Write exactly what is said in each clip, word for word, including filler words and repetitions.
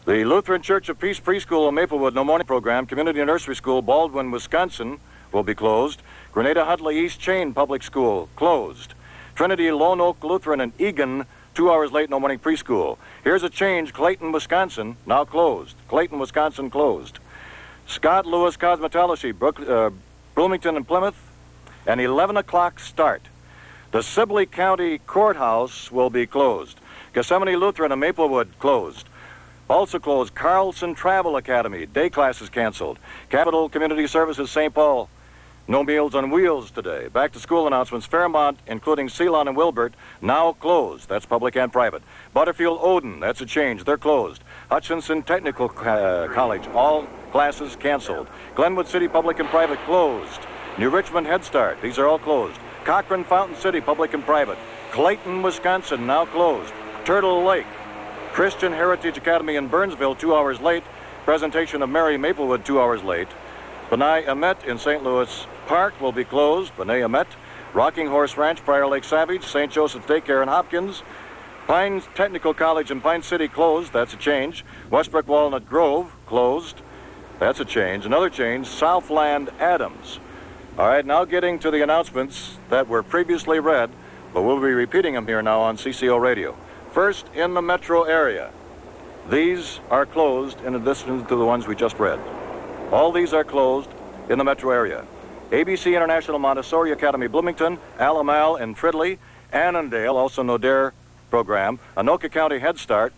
The Lutheran Church of Peace Preschool in Maplewood No Morning Program, Community Nursery School, Baldwin, Wisconsin, will be closed. Grenada Huntley East Chain Public School, closed. Trinity Lone Oak Lutheran in Egan, two hours late, no morning preschool. Here's a change. Clayton, Wisconsin, now closed. Clayton, Wisconsin, closed. Scott Lewis Cosmetology, Brook, uh, Bloomington and Plymouth, an eleven o'clock start. The Sibley County Courthouse will be closed. Gethsemane Lutheran in Maplewood, closed. Also closed, Carlson Travel Academy, day classes canceled. Capital Community Services, Saint Paul, no Meals on Wheels today. Back to school announcements, Fairmont, including Ceylon and Wilbert, now closed. That's public and private. Butterfield Odin, that's a change, they're closed. Hutchinson Technical uh, College, all classes canceled. Glenwood City Public and Private, closed. New Richmond Head Start, these are all closed. Cochrane Fountain City Public and Private. Clayton, Wisconsin, now closed. Turtle Lake, Christian Heritage Academy in Burnsville, two hours late. Presentation of Mary Maplewood, two hours late. Benai Emet in Saint Louis Park will be closed. Benai Emet. Rocking Horse Ranch, Prior Lake Savage, Saint Joseph's Daycare in Hopkins. Pines Technical College in Pine City, closed. That's a change. Westbrook Walnut Grove, closed. That's a change. Another change, Southland Adams. All right, now getting to the announcements that were previously read, but we'll be repeating them here now on C C O Radio. First, in the metro area, these are closed in addition to the ones we just read. All these are closed in the metro area. A B C International Montessori Academy Bloomington, Alamal and Fridley, Annandale, also Nodair program, Anoka County Head Start,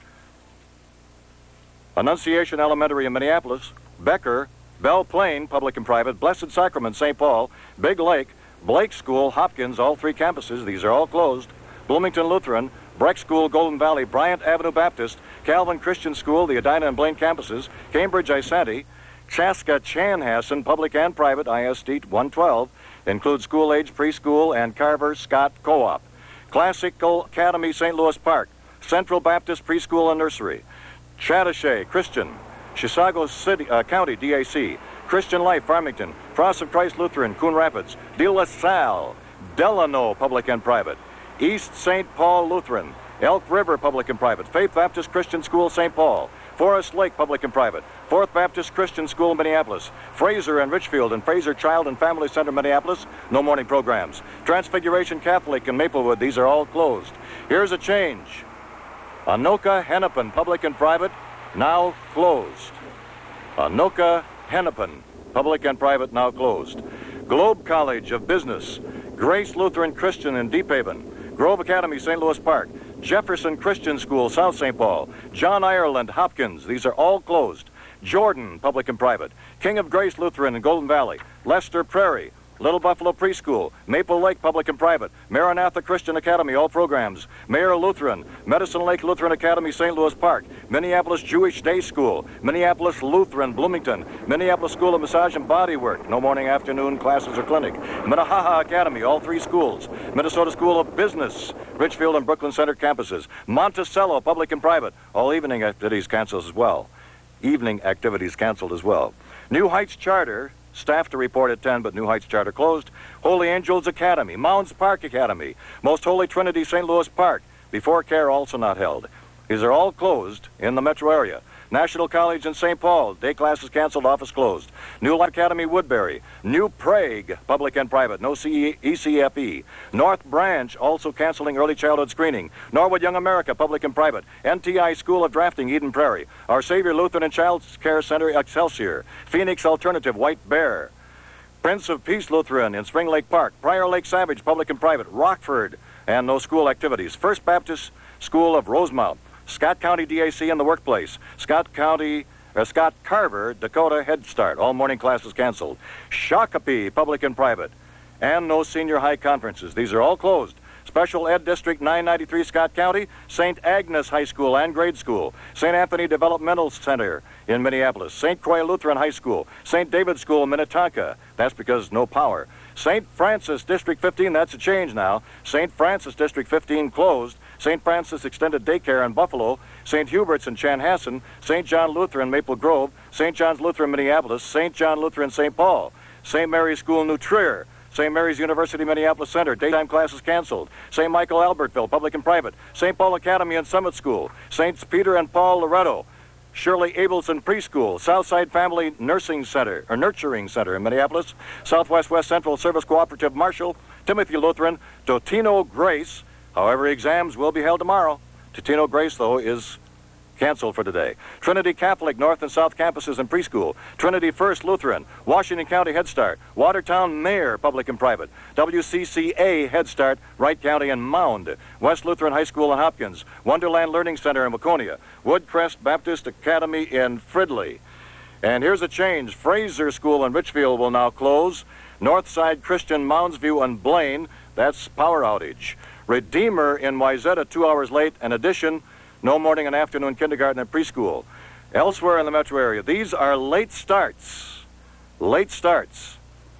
Annunciation Elementary in Minneapolis, Becker, Belle Plaine, public and private, Blessed Sacrament, Saint Paul, Big Lake, Blake School, Hopkins, all three campuses, these are all closed. Bloomington Lutheran, Breck School, Golden Valley, Bryant Avenue Baptist, Calvin Christian School, the Edina and Blaine campuses, Cambridge Isanti, Chaska Chanhassen, public and private, I S D one twelve, includes school-age preschool and Carver Scott Co-op. Classical Academy, Saint Louis Park, Central Baptist Preschool and Nursery, Chattahoochee Christian, Chisago City, uh, County D A C, Christian Life, Farmington, Cross of Christ Lutheran, Coon Rapids, De La Salle, Delano, public and private, East Saint Paul Lutheran, Elk River, public and private, Faith Baptist Christian School, Saint Paul, Forest Lake, public and private, Fourth Baptist Christian School, Minneapolis, Fraser and Richfield and Fraser Child and Family Center, Minneapolis, no morning programs. Transfiguration Catholic in Maplewood, these are all closed. Here's a change. Anoka Hennepin, public and private, now closed. Anoka Hennepin, public and private, now closed. Globe College of Business, Grace Lutheran Christian in Deep Haven, Grove Academy, Saint Louis Park, Jefferson Christian School, South Saint Paul, John Ireland, Hopkins, these are all closed. Jordan, public and private, King of Grace Lutheran in Golden Valley, Lester Prairie, Little Buffalo Preschool, Maple Lake Public and Private, Maranatha Christian Academy, all programs, Mayor Lutheran, Medicine Lake Lutheran Academy, Saint Louis Park, Minneapolis Jewish Day School, Minneapolis Lutheran, Bloomington, Minneapolis School of Massage and Body Work, no morning, afternoon classes or clinic, Minnehaha Academy, all three schools, Minnesota School of Business, Richfield and Brooklyn Center campuses, Monticello Public and Private, all evening activities canceled as well. Evening activities canceled as well. New Heights Charter, staff to report at ten, but New Heights Charter closed. Holy Angels Academy, Mounds Park Academy, Most Holy Trinity Saint Louis Park, Before Care also not held. These are all closed in the metro area. National College in Saint Paul, day classes canceled, office closed. New Life Academy Woodbury, New Prague, public and private, no E C F E. North Branch also canceling early childhood screening. Norwood Young America, public and private. N T I School of Drafting, Eden Prairie. Our Savior Lutheran and Child Care Center, Excelsior. Phoenix Alternative, White Bear. Prince of Peace Lutheran in Spring Lake Park. Prior Lake Savage, public and private. Rockford, and no school activities. First Baptist School of Rosemount. Scott County D A C in the workplace. Scott County, uh, Scott Carver, Dakota Head Start. All morning classes canceled. Shakopee, public and private. And no senior high conferences. These are all closed. Special Ed District nine ninety-three, Scott County. Saint Agnes High School and Grade School. Saint Anthony Developmental Center in Minneapolis. Saint Croix Lutheran High School. Saint David School in Minnetonka. That's because no power. Saint Francis District fifteen, that's a change now. Saint Francis District fifteen closed. Saint Francis Extended Daycare in Buffalo, Saint Hubert's in Chanhassen, Saint John Lutheran Maple Grove, Saint John's Lutheran Minneapolis, Saint John Lutheran Saint Paul, Saint Mary's School New Trier, Saint Mary's University Minneapolis Center, daytime classes canceled, Saint Michael Albertville, public and private, Saint Paul Academy and Summit School, Saints Peter and Paul Loretto, Shirley Abelson Preschool, Southside Family Nursing Center, or Nurturing Center in Minneapolis, Southwest West Central Service Cooperative Marshall, Timothy Lutheran, Totino Grace. However, exams will be held tomorrow. Totino Grace, though, is canceled for today. Trinity Catholic North and South Campuses and Preschool, Trinity First Lutheran, Washington County Head Start, Watertown Mayor Public and Private, W C C A Head Start, Wright County and Mound, West Lutheran High School in Hopkins, Wonderland Learning Center in Waconia, Woodcrest Baptist Academy in Fridley. And here's a change. Fraser School in Richfield will now close. Northside Christian Moundsview and Blaine, that's power outage. Redeemer in Wayzata, two hours late. In addition, no morning and afternoon kindergarten and preschool. Elsewhere in the metro area, these are late starts. Late starts.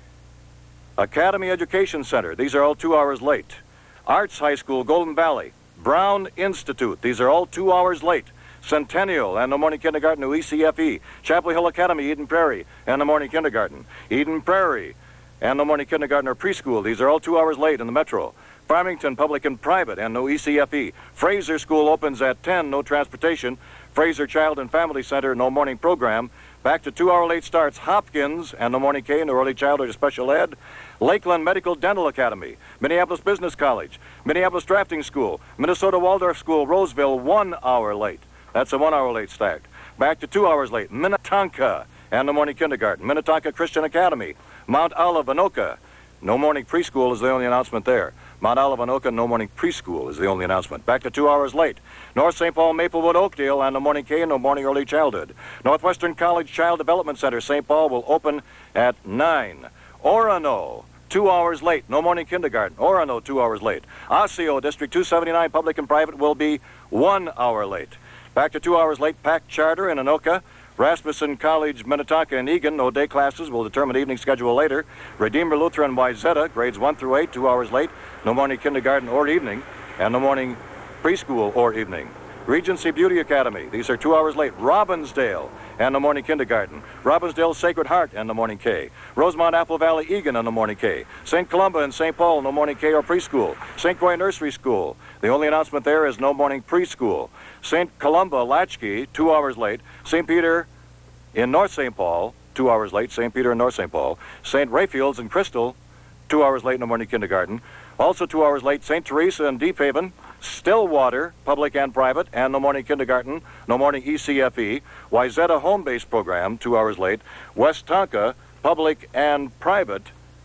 Academy Education Center, these are all two hours late. Arts High School, Golden Valley. Brown Institute, these are all two hours late. Centennial and the morning kindergarten to E C F E. Chapel Hill Academy, Eden Prairie, and the morning kindergarten. Eden Prairie and the morning kindergarten or preschool, these are all two hours late in the metro. Farmington Public and Private and no E C F E. Fraser School opens at ten, no transportation. Fraser Child and Family Center, no morning program. Back to two-hour late starts, Hopkins and the morning K, no early childhood or special ed. Lakeland Medical Dental Academy, Minneapolis Business College, Minneapolis Drafting School, Minnesota Waldorf School, Roseville, one hour late. That's a one-hour late start. Back to two hours late, Minnetonka and the morning kindergarten. Minnetonka Christian Academy, Mount Olive, Anoka. No morning preschool is the only announcement there. Mount Olive, Anoka, no morning preschool is the only announcement. Back to two hours late. North Saint Paul, Maplewood, Oakdale, and the morning K, no morning early childhood. Northwestern College Child Development Center, Saint Paul, will open at nine. Orono, two hours late. No morning kindergarten. Orono, two hours late. Osseo, District two seventy-nine, Public and Private, will be one hour late. Back to two hours late. Pack Charter in Anoka. Rasmussen College, Minnetonka, and Egan, no day classes. Will determine evening schedule later. Redeemer Lutheran, Wayzata, grades one through eight, two hours late. No morning kindergarten or evening, and no morning preschool or evening. Regency Beauty Academy, these are two hours late. Robbinsdale and the morning kindergarten. Robbinsdale Sacred Heart and the morning K. Rosemont Apple Valley Egan and the morning K. Saint Columba and Saint Paul, no morning K or preschool. Saint Croix Nursery School, the only announcement there is no morning preschool. Saint Columba Latchkey, two hours late. Saint Peter in North Saint Paul, two hours late. Saint Peter in North Saint Paul. Saint Rayfields and Crystal, two hours late in the morning kindergarten. Also two hours late, Saint Teresa and Deep Haven. Stillwater, public and private, and no morning kindergarten, no morning E C F E. Wayzata home-based program, two hours late. West Tonka, public and private,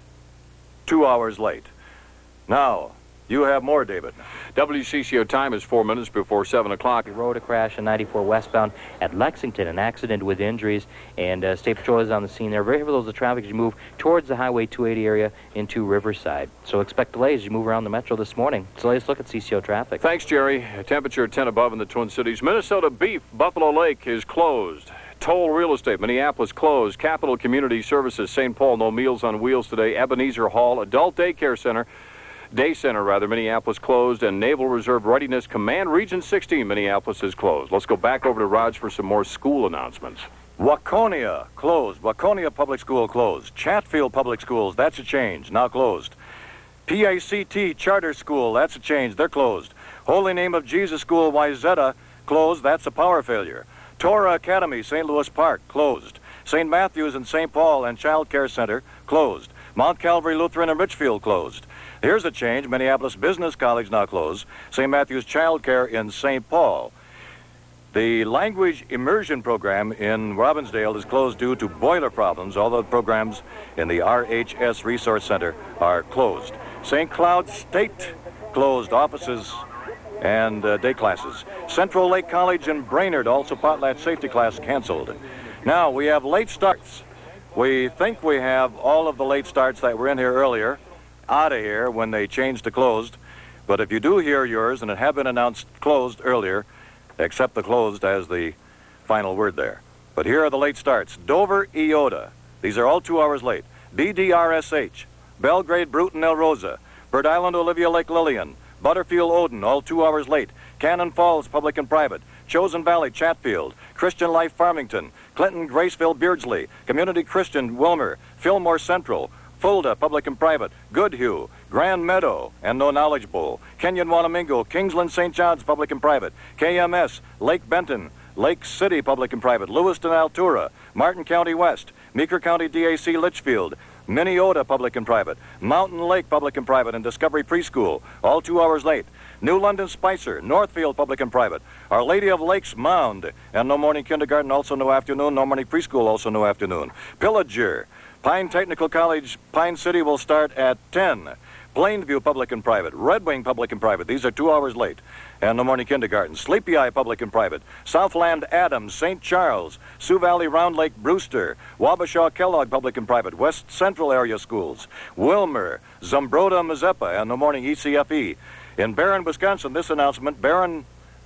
two hours late. Now, you have more, David. W C C O time is four minutes before seven o'clock. Road a crash on ninety-four westbound at Lexington, an accident with injuries, and uh, State Patrol is on the scene there. Very heavy loads of traffic as you move towards the Highway two eighty area into Riverside. So expect delays as you move around the metro this morning. So let's look at C C O traffic. Thanks, Jerry. Temperature ten above in the Twin Cities. Minnesota Beef, Buffalo Lake is closed. Toll Real Estate, Minneapolis closed. Capital Community Services, Saint Paul, no Meals on Wheels today. Ebenezer Hall, Adult Daycare Center, Day Center, rather, Minneapolis closed, and Naval Reserve Readiness Command Region sixteen, Minneapolis is closed. Let's go back over to Raj for some more school announcements. Waconia closed. Waconia Public School closed. Chatfield Public Schools, that's a change, now closed. P A C T Charter School, that's a change, they're closed. Holy Name of Jesus School, Wayzata, closed, that's a power failure. Torah Academy, Saint Louis Park, closed. Saint Matthew's and Saint Paul and Child Care Center, closed. Mount Calvary Lutheran and Richfield, closed. Here's a change. Minneapolis Business College now closed. Saint Matthew's Child Care in Saint Paul. The language immersion program in Robbinsdale is closed due to boiler problems. All the programs in the R H S Resource Center are closed. Saint Cloud State closed offices and uh, day classes. Central Lake College in Brainerd, also potlatch safety class canceled. Now we have late starts. We think we have all of the late starts that were in here earlier out of here when they changed to closed. But if you do hear yours and it have been announced closed earlier, accept the closed as the final word there. But here are the late starts. Dover, Iota. These are all two hours late. B D R S H. Belgrade, Bruton, El Rosa. Bird Island, Olivia Lake, Lillian. Butterfield, Odin, all two hours late. Cannon Falls, public and private. Chosen Valley, Chatfield. Christian Life, Farmington. Clinton, Graceville, Beardsley. Community Christian, Wilmer. Fillmore Central. Fulda, public and private. Goodhue. Grand Meadow, and no Knowledge Bowl. Kenyon, Wanamingo. Kingsland, Saint John's, public and private. K M S, Lake Benton. Lake City Public and Private, Lewiston, Altura, Martin County West, Meeker County D A C Litchfield, Minneota Public and Private, Mountain Lake Public and Private, and Discovery Preschool, all two hours late. New London Spicer, Northfield Public and Private, Our Lady of Lakes Mound, and no morning kindergarten, also no afternoon, no morning preschool, also no afternoon. Pillager, Pine Technical College, Pine City will start at ten. Plainview Public and Private, Red Wing Public and Private, these are two hours late, and no morning kindergarten. Sleepy Eye Public and Private, Southland Adams, Saint Charles, Sioux Valley Round Lake Brewster, Wabasha Kellogg Public and Private, West Central Area Schools, Wilmer, Zumbrota Mazeppa, and no morning E C F E. In Barron, Wisconsin, this announcement, Barron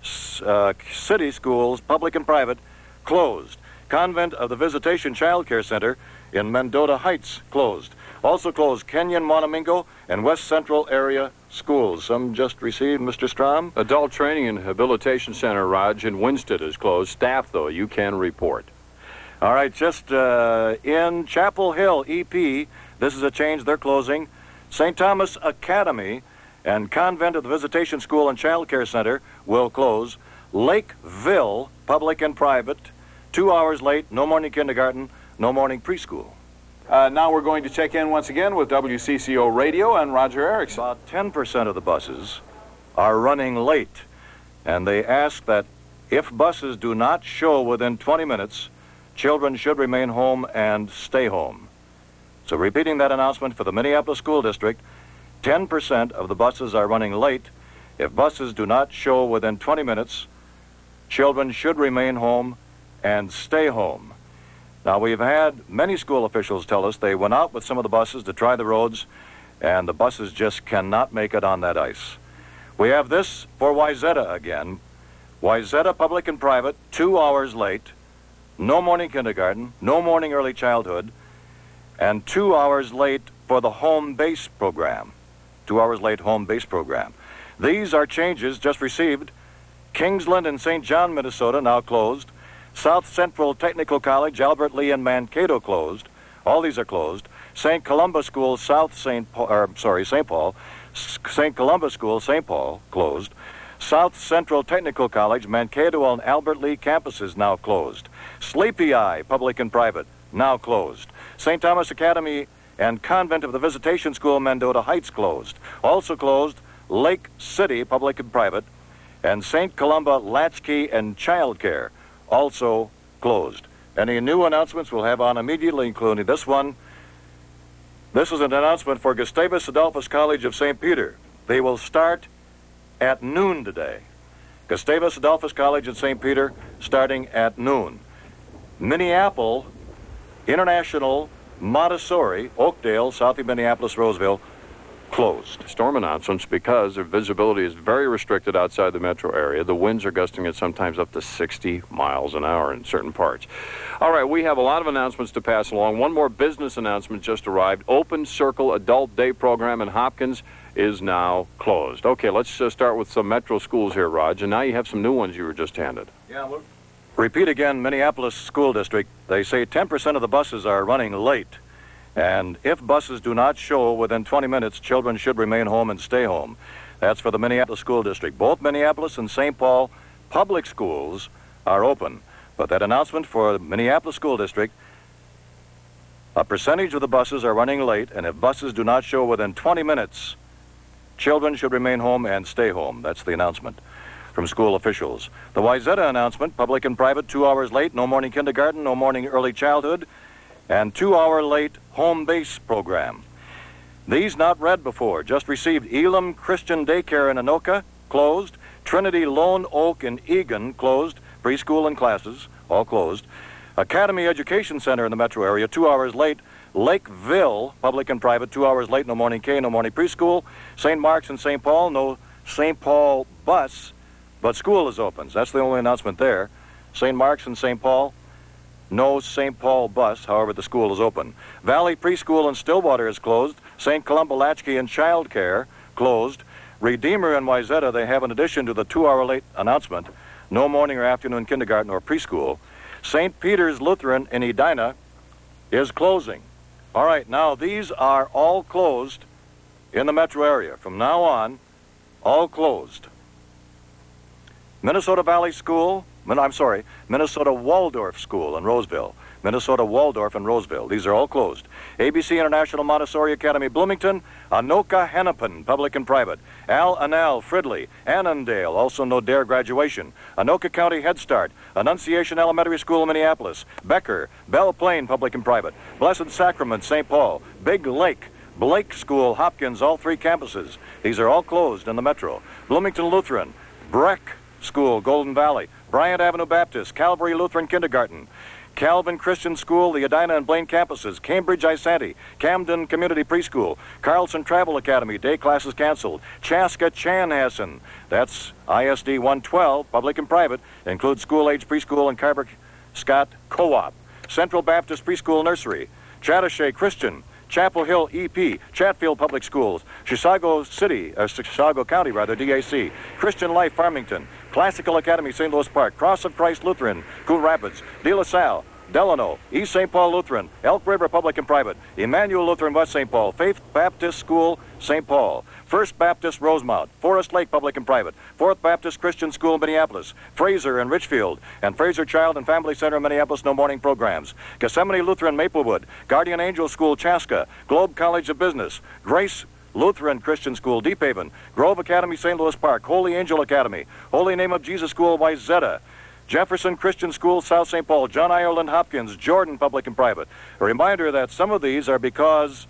uh, City Schools, Public and Private, closed. Convent of the Visitation Child Care Center in Mendota Heights, closed. Also closed Kenyon, Monomingo, and West Central Area Schools. Some just received, Mister Strom. Adult Training and Habilitation Center, Raj, in Winsted is closed. Staff, though, you can report. All right, just uh, in Chapel Hill, E P, this is a change, they're closing. Saint Thomas Academy and Convent of the Visitation School and Child Care Center will close. Lakeville, Public and Private, two hours late, no morning kindergarten, no morning preschool. Uh, now we're going to check in once again with W C C O Radio and Roger Erickson. About ten percent of the buses are running late, and they ask that if buses do not show within twenty minutes, children should remain home and stay home. So repeating that announcement for the Minneapolis School District, ten percent of the buses are running late. If buses do not show within twenty minutes, children should remain home and stay home. Now, we've had many school officials tell us they went out with some of the buses to try the roads, and the buses just cannot make it on that ice. We have this for Wayzata again. Wayzata Public and Private, two hours late, no morning kindergarten, no morning early childhood, and two hours late for the home base program. Two hours late home base program. These are changes just received. Kingsland and Saint John, Minnesota, now closed. South Central Technical College, Albert Lee and Mankato closed. All these are closed. Saint Columba School, South Saint Paul, or, sorry, Saint Paul. Saint Columba School, Saint Paul, closed. South Central Technical College, Mankato and Albert Lee campuses now closed. Sleepy Eye, Public and Private, now closed. Saint Thomas Academy and Convent of the Visitation School, Mendota Heights, closed. Also closed Lake City, Public and Private, and Saint Columba Latchkey and Child Care, also closed. Any new announcements we'll have on immediately, including this one. This is an announcement for Gustavus Adolphus College of Saint Peter. They will start at noon today. Gustavus Adolphus College in Saint Peter starting at noon. Minneapolis International Montessori, Oakdale, South of Minneapolis, Roseville, closed. Storm announcements because their visibility is very restricted outside the metro area. The winds are gusting at sometimes up to sixty miles an hour in certain parts. All right, we have a lot of announcements to pass along. One more business announcement just arrived. Open Circle Adult Day Program in Hopkins is now closed. Okay, let's uh, start with some metro schools here, Raj, and now you have some new ones you were just handed. Yeah, look. Repeat again, Minneapolis School District. They say ten percent of the buses are running late. And if buses do not show within twenty minutes, children should remain home and stay home. That's for the Minneapolis School District. Both Minneapolis and Saint Paul public schools are open. But that announcement for the Minneapolis School District, a percentage of the buses are running late, and if buses do not show within twenty minutes, children should remain home and stay home. That's the announcement from school officials. The Wayzata announcement, public and private, two hours late, no morning kindergarten, no morning early childhood, and two-hour late home base program. These not read before. Just received Elam Christian Daycare in Anoka, closed. Trinity Lone Oak in Eagan, closed. Preschool and classes, all closed. Academy Education Center in the metro area, two hours late. Lakeville, public and private, two hours late, no morning K, no morning preschool. Saint Mark's and Saint Paul, no Saint Paul bus, but school is open. That's the only announcement there. Saint Mark's and Saint Paul, no Saint Paul bus, however, the school is open. Valley Preschool in Stillwater is closed. Saint Columba Latchkey and Child Care, closed. Redeemer in Wayzata, they have, in addition to the two-hour late announcement, no morning or afternoon kindergarten or preschool. Saint Peter's Lutheran in Edina is closing. All right, now these are all closed in the metro area. From now on, all closed. Minnesota Valley School, I'm sorry, Minnesota Waldorf School in Roseville. Minnesota Waldorf in Roseville. These are all closed. A B C International Montessori Academy, Bloomington. Anoka Hennepin, public and private. Al Anal, Fridley. Annandale, also no Dare graduation. Anoka County Head Start. Annunciation Elementary School in Minneapolis. Becker, Belle Plaine, public and private. Blessed Sacrament, Saint Paul. Big Lake, Blake School, Hopkins, all three campuses. These are all closed in the metro. Bloomington Lutheran. Breck School, Golden Valley. Bryant Avenue Baptist. Calvary Lutheran Kindergarten. Calvin Christian School, the Edina and Blaine campuses, Cambridge Isanti, Camden Community Preschool, Carlson Travel Academy, day classes canceled, Chaska Chanhassen, that's I S D one twelve, public and private, includes school-age preschool and Carver Scott Co-op, Central Baptist Preschool Nursery, Chattahoochee Christian, Chapel Hill E P, Chatfield Public Schools, Chisago City, uh, Chisago County rather, D A C, Christian Life Farmington, Classical Academy Saint Louis Park, Cross of Christ Lutheran, Coon Rapids, De La Salle, Delano, East Saint Paul Lutheran, Elk River Public and Private, Emmanuel Lutheran West Saint Paul, Faith Baptist School Saint Paul, First Baptist Rosemount, Forest Lake Public and Private, Fourth Baptist Christian School Minneapolis, Fraser and Richfield, and Fraser Child and Family Center in Minneapolis, no morning programs, Gethsemane Lutheran Maplewood, Guardian Angel School Chaska, Globe College of Business, Grace Lutheran Christian School Deep Haven, Grove Academy Saint Louis Park, Holy Angel Academy, Holy Name of Jesus School Wayzata, Jefferson Christian School, South Saint Paul, John Ireland Hopkins, Jordan Public and Private. A reminder that some of these are because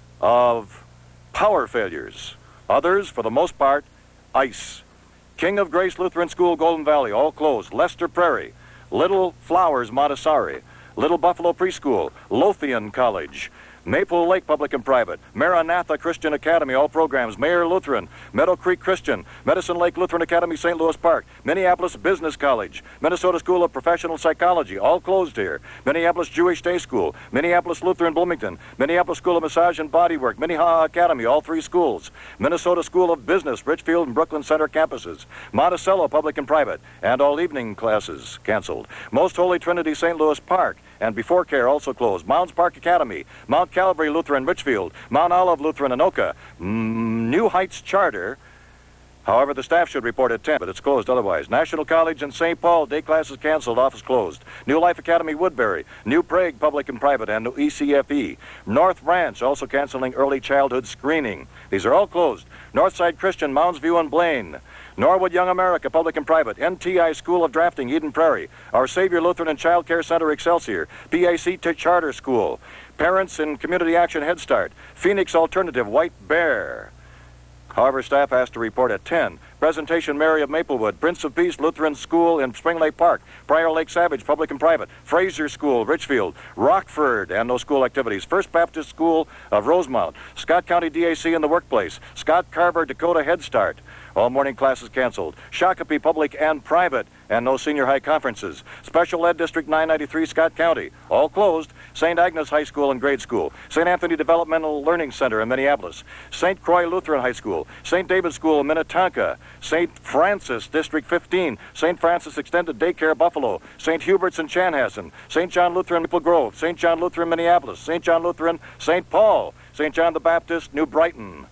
of power failures. Others, for the most part, ice. King of Grace Lutheran School, Golden Valley, all closed. Lester Prairie, Little Flowers Montessori, Little Buffalo Preschool, Lothian College, Maple Lake Public and Private, Maranatha Christian Academy, all programs, Mayer Lutheran, Meadow Creek Christian, Medicine Lake Lutheran Academy, Saint Louis Park, Minneapolis Business College, Minnesota School of Professional Psychology, all closed here, Minneapolis Jewish Day School, Minneapolis Lutheran Bloomington, Minneapolis School of Massage and Bodywork, Minnehaha Academy, all three schools, Minnesota School of Business, Richfield and Brooklyn Center campuses, Monticello Public and Private, and all evening classes canceled. Most Holy Trinity Saint Louis Park, and Before Care also closed. Mounds Park Academy, Mount Calvary Lutheran Richfield, Mount Olive Lutheran Anoka, mm, New Heights Charter. However, the staff should report at ten, but it's closed otherwise. National College in Saint Paul, day classes canceled, office closed. New Life Academy Woodbury, New Prague Public and Private, and E C F E. North Ranch also canceling early childhood screening. These are all closed. Northside Christian, Mounds View and Blaine. Norwood Young America, Public and Private, N T I School of Drafting, Eden Prairie, Our Savior Lutheran and Child Care Center, Excelsior, P A C Charter School, Parents in Community Action Head Start, Phoenix Alternative, White Bear. However, staff has to report at ten. Presentation Mary of Maplewood, Prince of Peace Lutheran School in Spring Lake Park, Prior Lake Savage, Public and Private, Fraser School, Richfield, Rockford, and no school activities, First Baptist School of Rosemount, Scott County D A C in the workplace, Scott Carver Dakota Head Start, all morning classes canceled, Shakopee Public and Private, and no senior high conferences, Special Ed District nine ninety-three, Scott County, all closed, Saint Agnes High School and Grade School, Saint Anthony Developmental Learning Center in Minneapolis, Saint Croix Lutheran High School, Saint David's School in Minnetonka, Saint Francis District fifteen, Saint Francis Extended Daycare Buffalo, Saint Hubert's in Chanhassen, Saint John Lutheran Maple Grove, Saint John Lutheran Minneapolis, Saint John Lutheran Saint Paul, Saint John the Baptist New Brighton,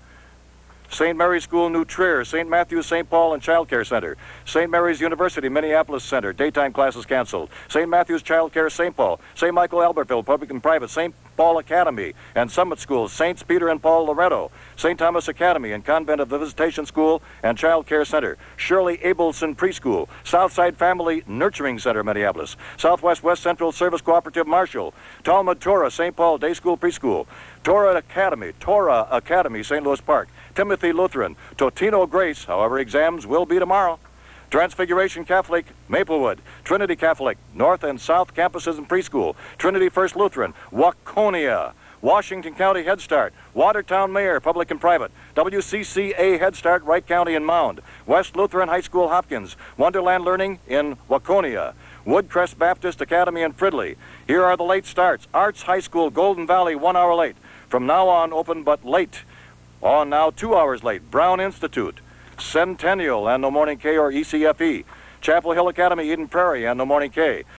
Saint Mary's School, New Trier, Saint Matthew's, Saint Paul and Child Care Center, Saint Mary's University, Minneapolis Center, daytime classes canceled, Saint Matthew's Child Care, Saint Paul, Saint Michael Albertville, Public and Private, Saint Paul Academy and Summit Schools, Saints Peter and Paul Loretto, Saint Thomas Academy and Convent of the Visitation School and Child Care Center, Shirley Abelson Preschool, Southside Family Nurturing Center, Minneapolis, Southwest West Central Service Cooperative Marshall, Talmud Torah, Saint Paul Day School Preschool, Torah Academy, Torah Academy, Saint Louis Park, Timothy Lutheran, Totino Grace, however, exams will be tomorrow. Transfiguration Catholic, Maplewood, Trinity Catholic, North and South Campuses and Preschool, Trinity First Lutheran, Waconia, Washington County Head Start, Watertown Mayor, Public and Private, W C C A Head Start, Wright County and Mound, West Lutheran High School, Hopkins, Wonderland Learning in Waconia, Woodcrest Baptist Academy in Fridley. Here are the late starts. Arts High School, Golden Valley, one hour late. From now on, open but late. On now, two hours late. Brown Institute, Centennial and No Morning K or E C F E. Chapel Hill Academy, Eden Prairie and No Morning K.